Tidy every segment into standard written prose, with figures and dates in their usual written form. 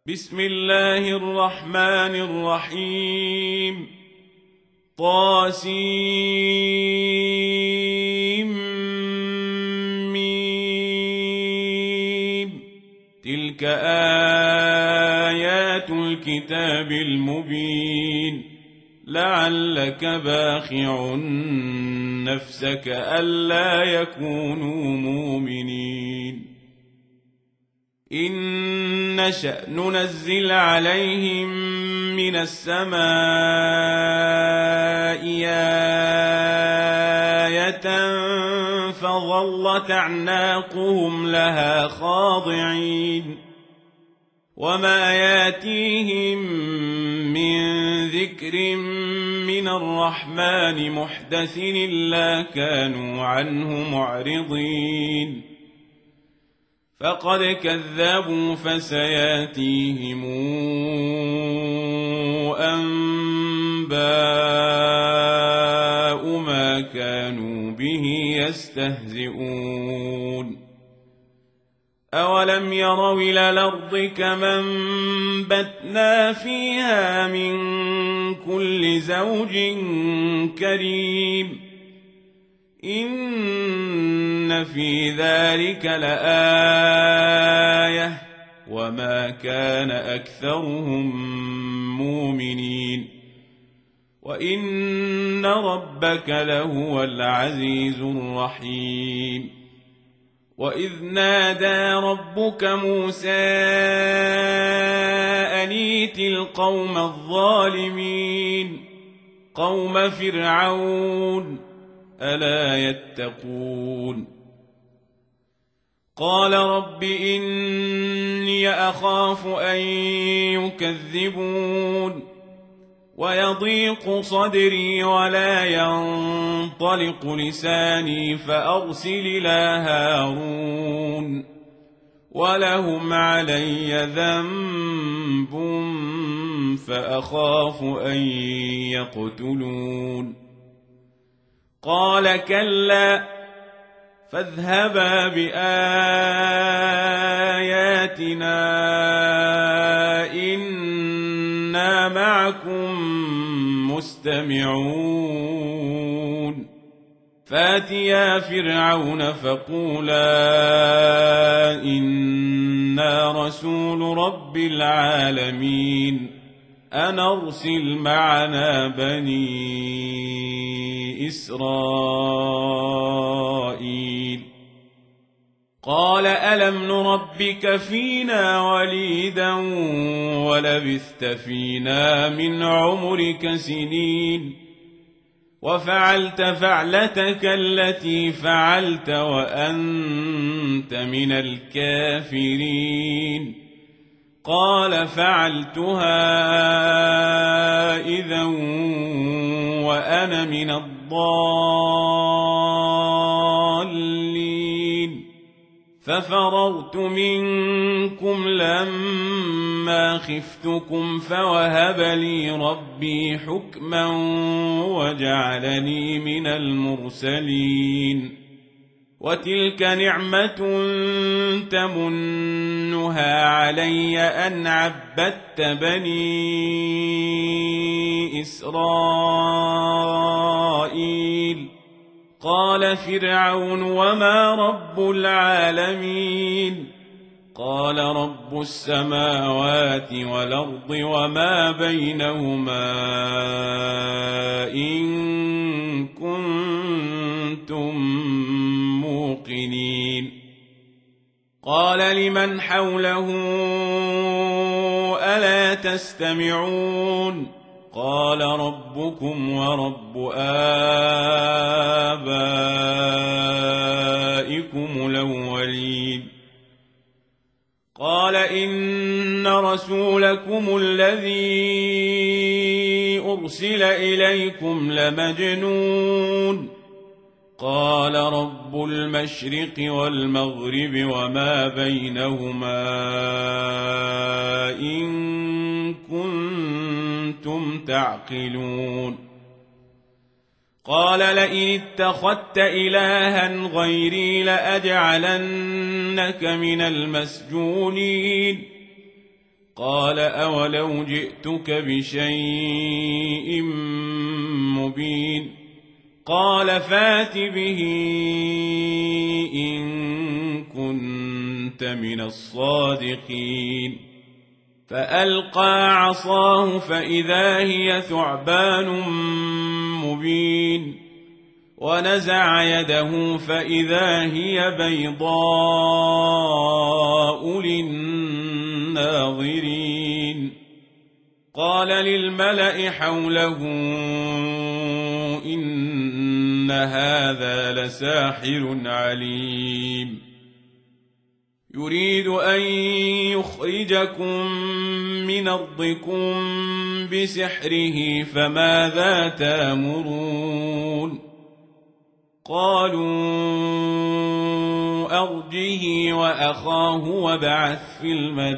بسم الله الرحمن الرحيم طاسيم تلك آيات الكتاب المبين لعلك باخع نفسك ألا يكونوا مؤمنين إن نشأ ننزل عليهم من السماء آية فظلت أعناقهم لها خاضعين وما ياتيهم من ذكر من الرحمن محدث إلا كانوا عنه معرضين فقد كذبوا فسياتيهم أنباء ما كانوا به يستهزئون أولم يروا إلى الأرض كما أنبتنا فيها من كل زوج كريم إن في ذلك لآية وما كان أكثرهم مؤمنين وإن ربك لهو العزيز الرحيم وإذ نادى ربك موسى أن ائت القوم الظالمين قوم فرعون ألا يتقون قال رب إني أخاف أن يكذبون ويضيق صدري ولا ينطلق لساني فأرسل إلى هارون ولهم علي ذنب فأخاف أن يقتلون قال كلا فاذهبا بآياتنا إنا معكم مستمعون فاتيا فرعون فقولا إنا رسول رب العالمين أن أرسل معنا بني إسرائيل قال ألم نربك فينا وليدا ولبثت فينا من عمرك سنين وفعلت فعلتك التي فعلت وأنت من الكافرين قال فعلتها إذا وأنا من الضالين ففررت منكم لما خفتكم فوهب لي ربي حكما وجعلني من المرسلين وتلك نعمة تمنها علي أن عبدت بني إسرائيل قال فرعون وما رب العالمين قال رب السماوات والأرض وما بينهما إن كنتم موقنين قال لمن حوله ألا تستمعون قال ربكم ورب آبائكم الأولين قال إن رسولكم الذي أرسل إليكم لمجنون قال رب المشرق والمغرب وما بينهما إن كنتم تعقلون قال لئن اتخذت إلها غيري لأجعلنك من المسجونين قال أولو جئتك بشيء مبين قال فات به إن كنت من الصادقين فألقى عصاه فإذا هي ثعبان مبين ونزع يده فإذا هي بيضاء للناظرين قال للملأ حوله إن هذا لساحر عليم يريد أن يخرجكم من أرضكم بسحره فماذا تأمرون قالوا أرجه وأخاه وابعث في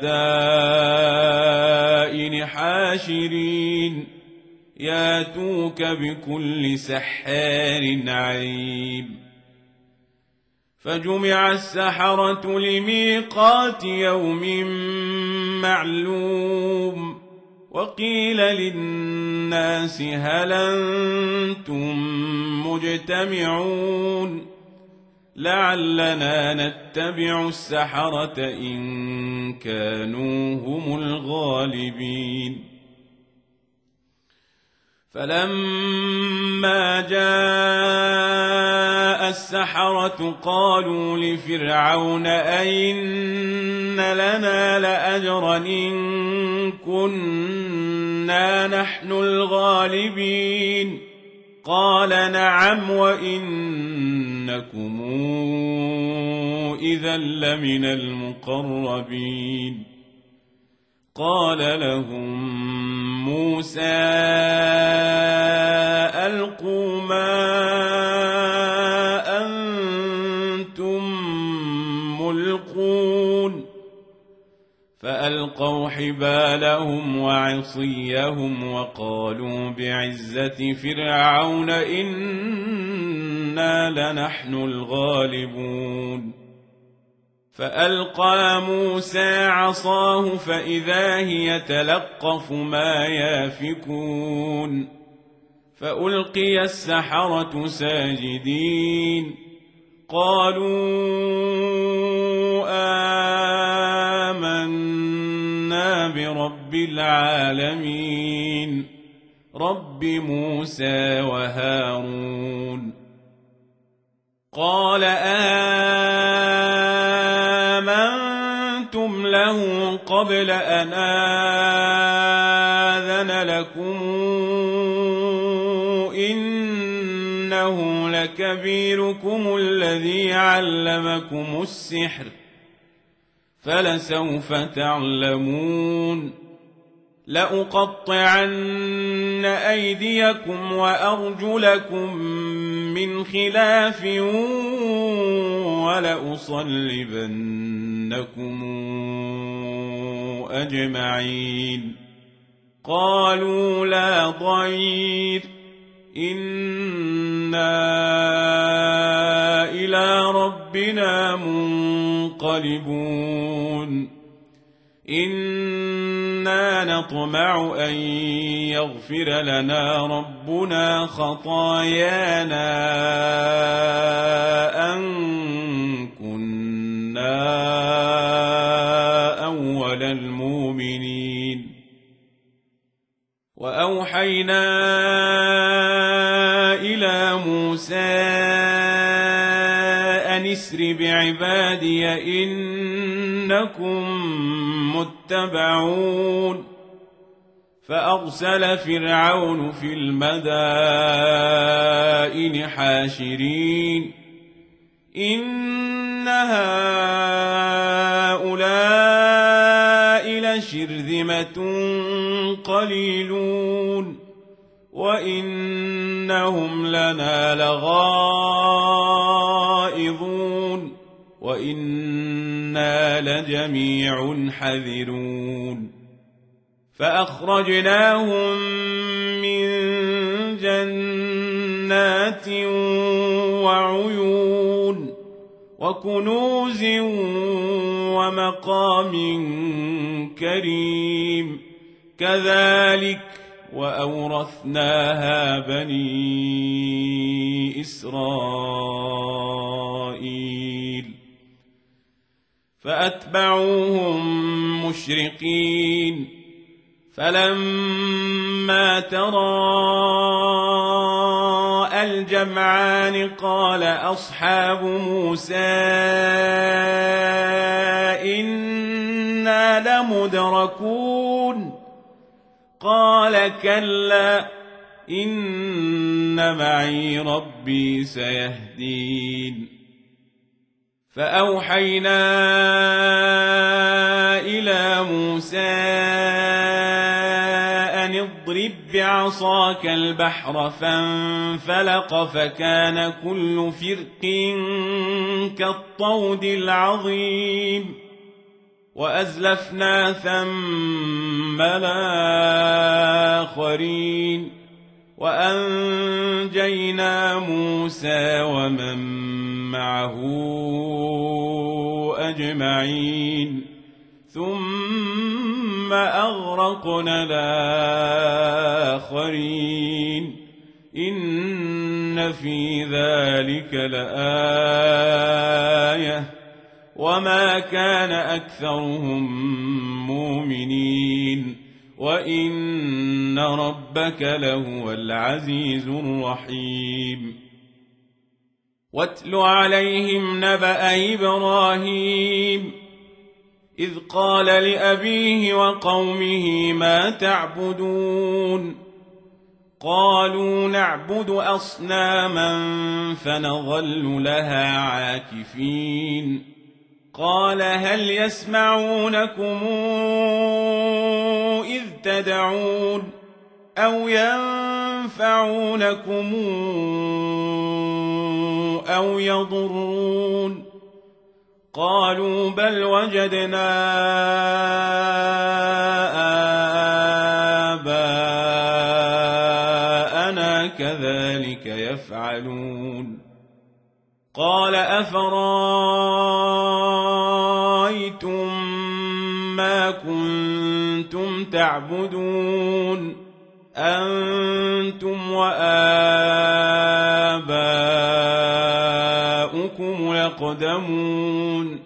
المدائن حاشرين ياتوك بكل سحار عليم فجمع السحرة لميقات يوم معلوم وقيل للناس هل أنتم مجتمعون لعلنا نتبع السحرة إن كانوا هم الغالبين فلما جاء السحرة قالوا لفرعون أئن لنا لأجرا إن كنا نحن الغالبين قال نعم وإنكم إذا لمن المقربين قال لهم موسى ألقوا ما أنتم ملقون فألقوا حبالهم وعصيهم وقالوا بعزة فرعون إنا لنحن الغالبون فألقى موسى عصاه فإذا هي تلقف ما يافكون فألقي السحرة ساجدين قالوا آمنا برب العالمين رب موسى وهارون قال آمنتم له قبل أن آذن لكم إنه لكبيركم الذي علمكم السحر فلسوف تعلمون لأقطعن أيديكم وأرجلكم من خلاف ولأصلبنكم أجمعين قالوا لا ضير إنا إلى ربنا منقلبون إنا نطمع أن يغفر لنا ربنا خطايانا أن كنا أول المؤمنين وأوحينا إلى موسى أن اسر بعبادي إنكم متبعون فأرسل فرعون في المدائن حاشرين إن هؤلاء لشرذمة قليلون وإنهم لنا لغائظون وإنا لجميع حذرون فأخرجناهم من جنات وعيون وكنوز ومقام كريم كذلك وأورثناها بني إسرائيل فأتبعوهم مشرقين فلما تراءى الجمعان قال أصحاب موسى إنا لمدركون قال كلا إن معي ربي سيهدين فأوحينا إلى موسى أن اضرب بعصاك البحر فانفلق فكان كل فرق كالطود العظيم وأزلفنا ثم الآخرين وأنجينا موسى ومن معه أجمعين ثم أغرقنا الآخرين إن في ذلك لآية وما كان أكثرهم مؤمنين وإن ربك لهو العزيز الرحيم واتل عليهم نبأ إبراهيم إذ قال لأبيه وقومه ما تعبدون قالوا نعبد أصناما فنظل لها عاكفين قال هل يسمعونكم إذ تدعون أو ينفعونكم أو يضرون قالوا بل وجدنا آباءنا كذلك يفعلون قال أفرأيتم ما كنتم تعبدون أنتم وآباؤكم الأقدمون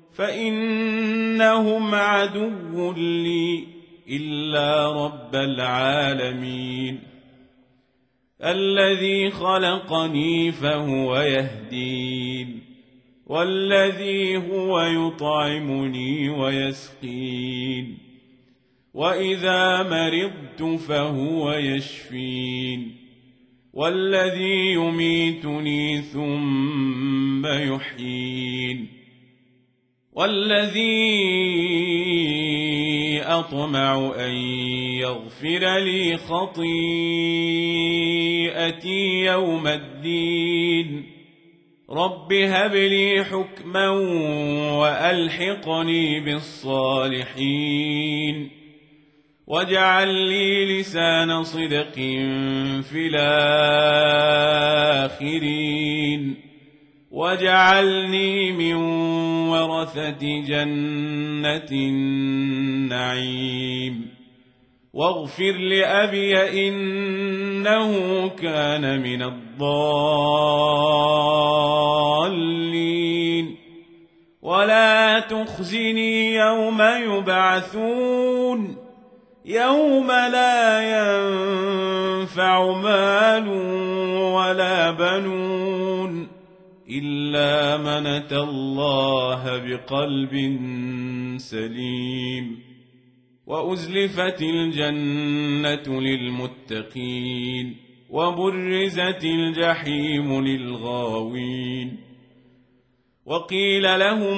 فإنهم عدو لي إلا رب العالمين الذي خلقني فهو يهدين والذي هو يطعمني ويسقين وإذا مرضت فهو يشفين والذي يميتني ثم يحيين والذي أطمع أن يغفر لي خطيئتي يوم الدين رب هب لي حكما وألحقني بالصالحين واجعل لي لسان صدق في الآخرين واجعلني من ورثة جنة النعيم واغفر لأبي إنه كان من الضالين ولا تخزني يوم يبعثون يوم لا ينفع مال ولا بنون إلا من أتى الله بقلب سليم وأزلفت الجنة للمتقين وبرزت الجحيم للغاوين وقيل لهم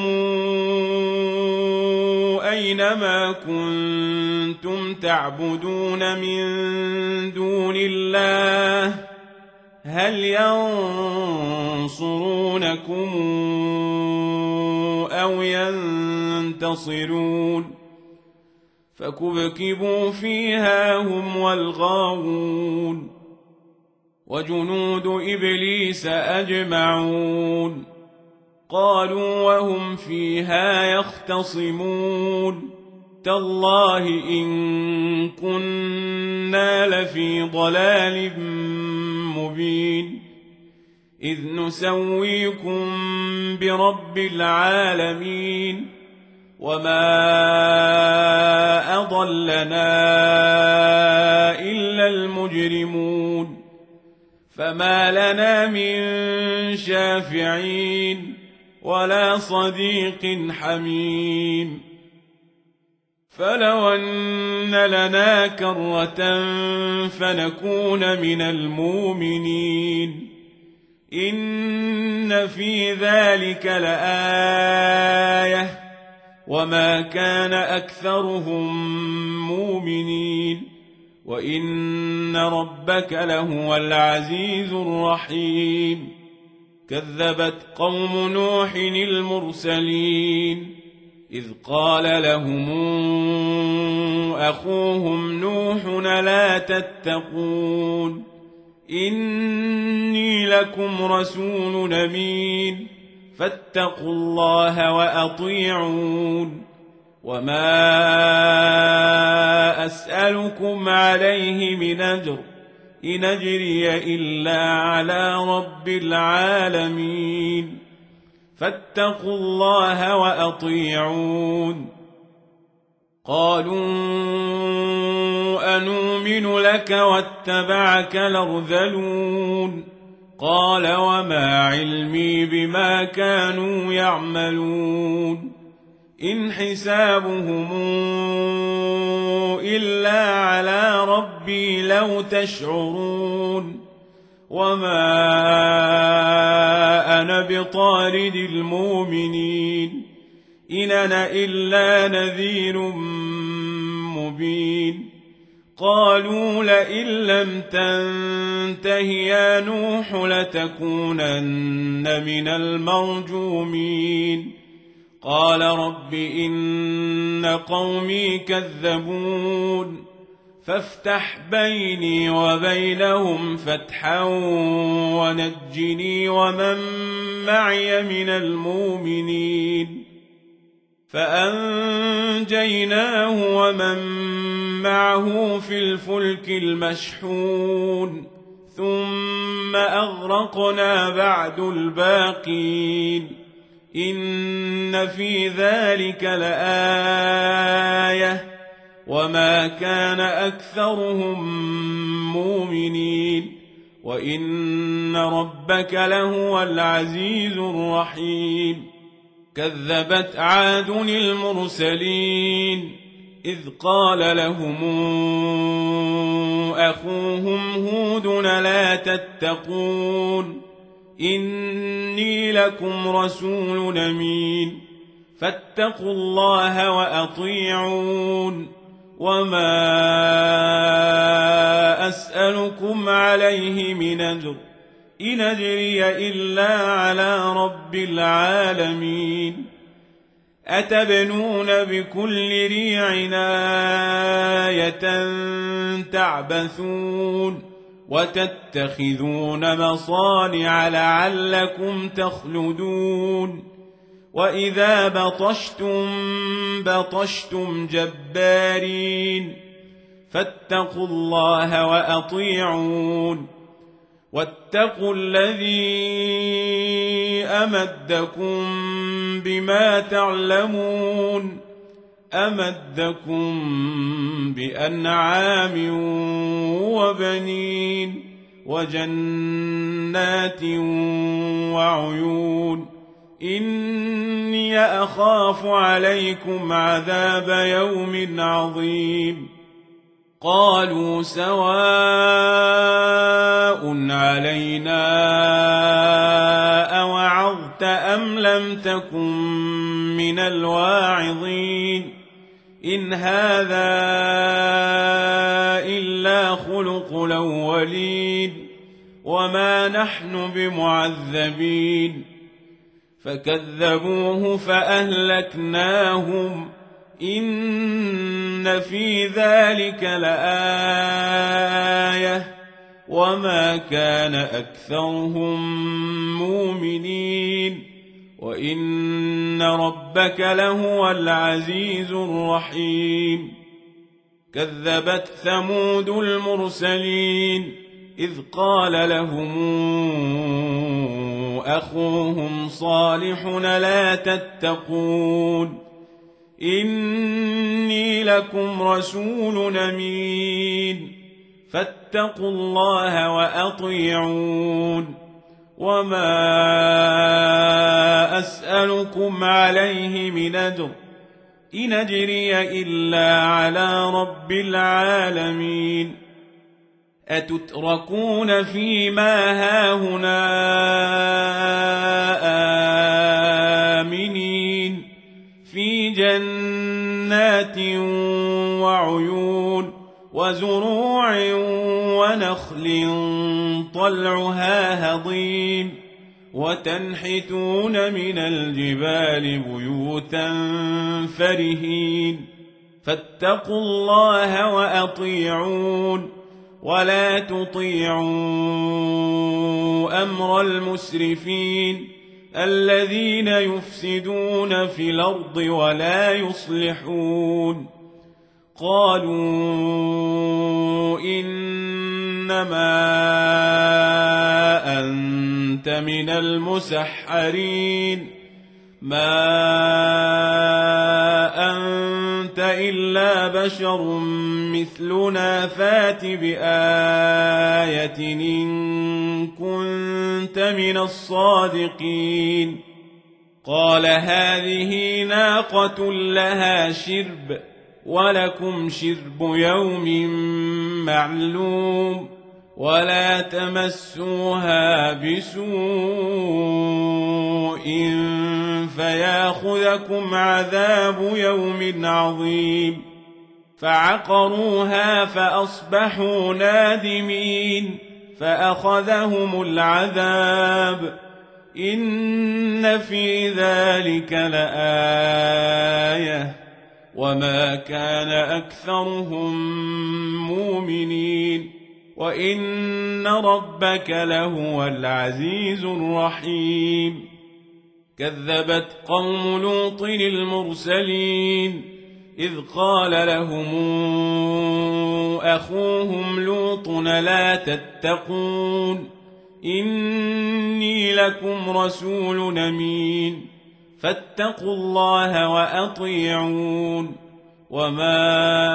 أين ما كنتم تعبدون من دون الله هل ينصرونكم أو ينتصرون فكبكبوا فيها هم والغاوون وجنود إبليس أجمعون قالوا وهم فيها يختصمون تالله إن كنا لفي ضلال مبين إذ نسويكم برب العالمين وما أضلنا إلا المجرمون فما لنا من شافعين ولا صديق حميم فلو أن لنا كرة فنكون من المؤمنين إن في ذلك لآية وما كان أكثرهم مؤمنين وإن ربك لهو العزيز الرحيم كذبت قوم نوح المرسلين إذ قال لهم أخوهم نوح لا تتقون إني لكم رسول أمين فاتقوا الله وأطيعون وما أسألكم عليه من أجر إن أجري إلا على رب العالمين فاتقوا الله وأطيعون قالوا أنؤمن لك واتبعك الأرذلون قال وما علمي بما كانوا يعملون إن حسابهم إلا على ربي لو تشعرون وما أنا بطارد المؤمنين إن أنا إلا نذير مبين قالوا لئن لم تنته يا نوح لتكونن من المرجومين قال رب إن قومي كذبون فافتح بيني وبينهم فتحا ونجني ومن معي من المؤمنين فأنجيناه ومن معه في الفلك المشحون ثم أغرقنا بعد الباقين إن في ذلك لآية وما كان أكثرهم مؤمنين وإن ربك لهو العزيز الرحيم كذبت عاد المرسلين إذ قال لهم أخوهم هود لا تتقون إني لكم رسول أمين فاتقوا الله وأطيعون وما أسألكم عليه من أجر إن أجري إلا على رب العالمين أتبنون بكل ريع آية تعبثون وتتخذون مصانع لعلكم تخلدون وإذا بطشتم جبارين فاتقوا الله وأطيعون واتقوا الذي أمدكم بما تعلمون أمدكم بأنعام وبنين وجنات وعيون إني أخاف عليكم عذاب يوم عظيم قالوا سواء علينا أوعظت أم لم تكن من الواعظين إن هذا إلا خلق الأولين وما نحن بمعذبين فكذبوه فأهلكناهم إن في ذلك لآية وما كان أكثرهم مؤمنين وإن ربك لهو العزيز الرحيم كذبت ثمود المرسلين إذ قال لهم أخوهم صالح لا تتقون إني لكم رسول أمين فاتقوا الله وأطيعون وما أسألكم عليه من أجر إن أجري إلا على رب العالمين أتتركون فيما هاهنا آمنين في جنات وعيون وزروع ونخل طلعها هضيم وتنحتون من الجبال بيوتا فرهين فاتقوا الله وأطيعون ولا تطيعوا أمر المسرفين الذين يفسدون في الأرض ولا يصلحون قالوا إنما أنت من المسحرين ما أنت إلا بشر مثلنا فات بآية إن كنت من الصادقين قال هذه ناقة لها شرب ولكم شرب يوم معلوم ولا تمسوها بسوء فياخذكم عذاب يوم عظيم فعقروها فأصبحوا نادمين فأخذهم العذاب إن في ذلك لآية وما كان أكثرهم مؤمنين وإن ربك لهو العزيز الرحيم كذبت قوم لوط المرسلين إذ قال لهم أخوهم لوط لا تتقون إني لكم رسول أمين فاتقوا الله وأطيعون وما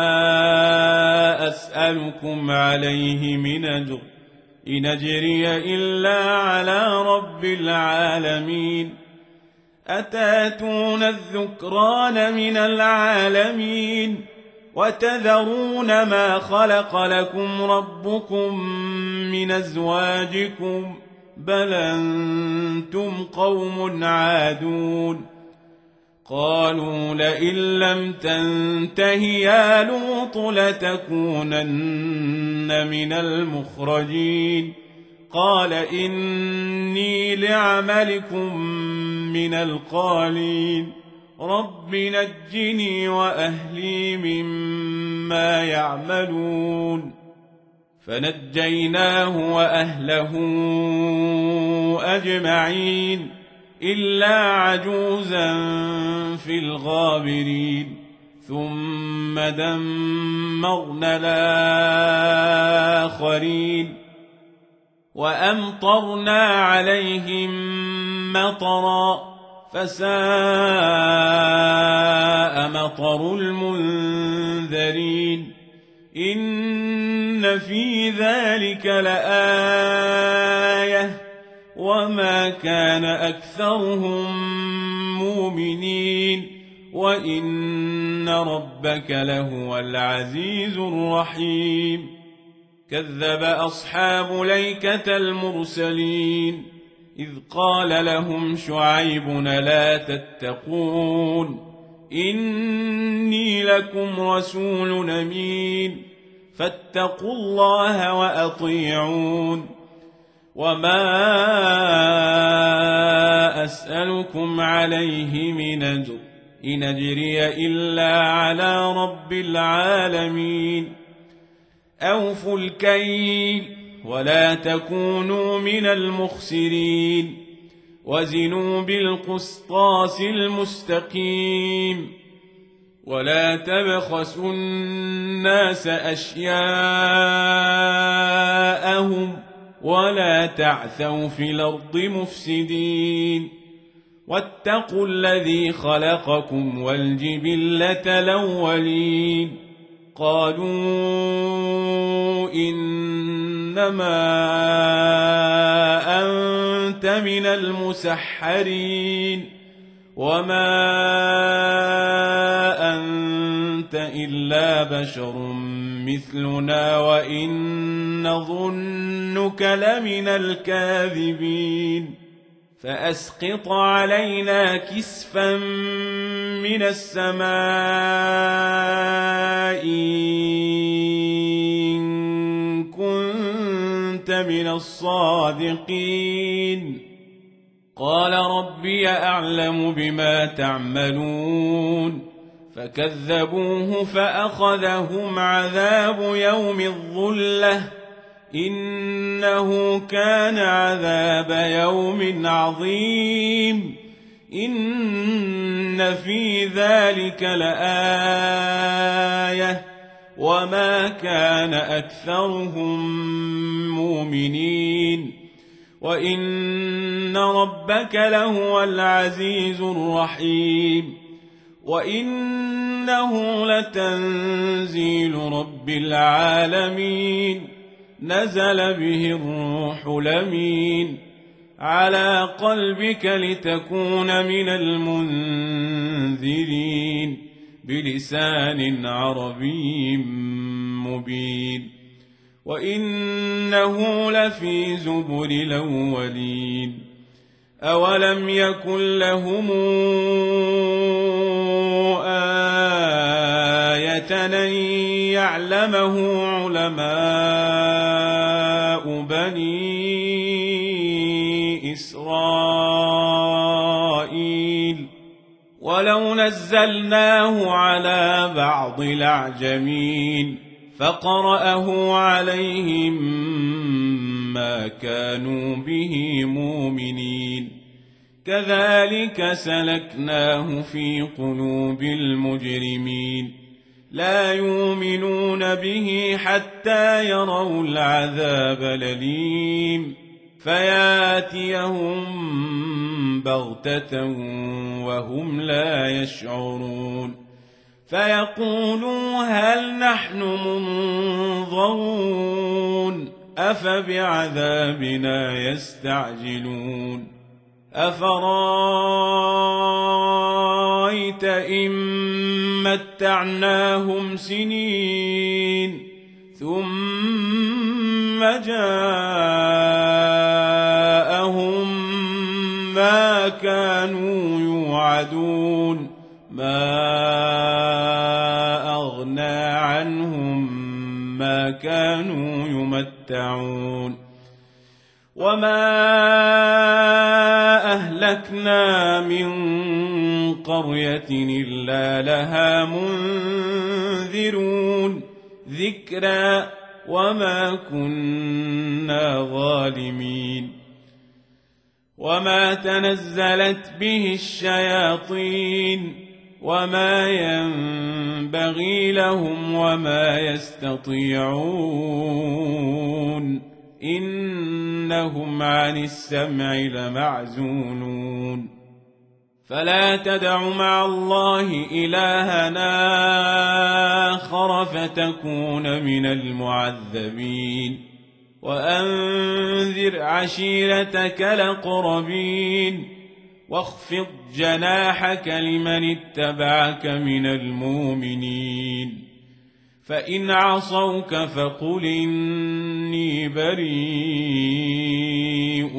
أسألكم عليه من أجر إن أجري إلا على رب العالمين أتاتون الذكران من العالمين وتذرون ما خلق لكم ربكم من أزواجكم بل أنتم قوم عادون قالوا لئن لم تنته يا لوط لتكونن من المخرجين قال إني لعملكم من القالين رب نجني وأهلي مما يعملون فنجيناه وأهله أجمعين إلا عجوزا في الغابرين ثم دمرنا الآخرين وأمطرنا عليهم مطرا فساء مطر المنذرين إن في ذلك لآية وما كان أكثرهم مؤمنين وإن ربك لهو العزيز الرحيم كذب أصحاب ليكة المرسلين إذ قال لهم شعيب لا تتقون إني لكم رسول أمين فاتقوا الله وأطيعون وما أسألكم عليه من أجر إن أجري إلا على رب العالمين أوفوا الكيل ولا تكونوا من المخسرين وزنوا بالقسطاس المستقيم ولا تبخسوا الناس أشياءهم ولا تعثوا في الأرض مفسدين واتقوا الذي خلقكم والجبلة الأولين قالوا إنما أنت من المسحرين وما أنت إلا بشر مثلنا وإن نظنك لمن الكاذبين فأسقط علينا كسفا من السماء إن كنت من الصادقين قال ربي أعلم بما تعملون فكذبوه فأخذهم عذاب يوم الظلة إنه كان عذاب يوم عظيم إن في ذلك لآية وما كان أكثرهم مؤمنين وإن ربك لهو العزيز الرحيم وإنه لتنزيل رب العالمين نزل به الروح الأمين على قلبك لتكون من المنذرين بلسان عربي مبين وإنه لفي زبر الأولين أولم يكن لهم آية أن يعلمه علماء بني إسرائيل ولو نزلناه على بعض الأعجمين فقرأه عليهم ما كانوا به مؤمنين كذلك سلكناه في قلوب المجرمين لا يؤمنون به حتى يروا العذاب الأليم فياتيهم بغتة وهم لا يشعرون فيقولوا هل نحن منظرون أفبعذابنا يستعجلون أفرأيت إن متعناهم سنين ثم جاءهم ما كانوا يوعدون ما أغنى عنهم ما كانوا يمتعون وما أهلكنا من قرية إلا لها منذرون ذكرى وما كنا ظالمين وما تنزلت به الشياطين وما ينبغي لهم وما يستطيعون إنهم عن السمع لمعزولون فلا تدع مع الله إلهنا آخر فتكون من المعذبين وأنذر عشيرتك الأقربين واخفض جناحك لمن اتبعك من المؤمنين فإن عصوك فقل إني بريء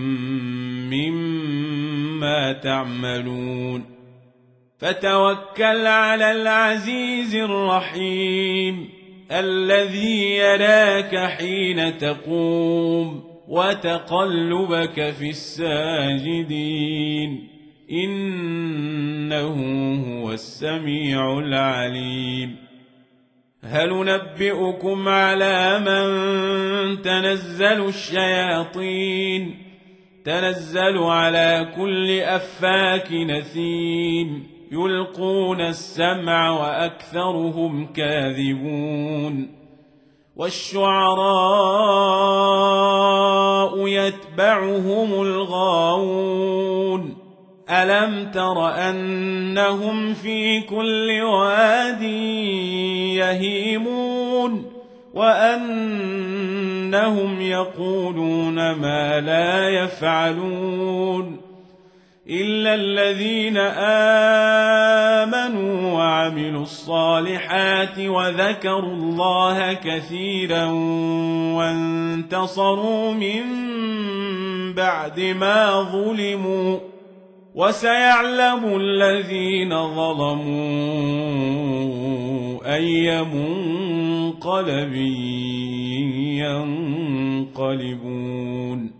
مما تعملون فتوكل على العزيز الرحيم الذي يراك حين تقوم وتقلبك في الساجدين إنه هو السميع العليم هل ننبئكم على من تنزل الشياطين تنزل على كل أفاك نثيم يلقون السمع وأكثرهم كاذبون والشعراء يتبعهم الغاوون ألم تر أنهم في كل واد يهيمون وأنهم يقولون ما لا يفعلون إلا الذين آمنوا وعملوا الصالحات وذكروا الله كثيرا وانتصروا من بعد ما ظلموا وسيعلم الذين ظلموا أي منقلب ينقلبون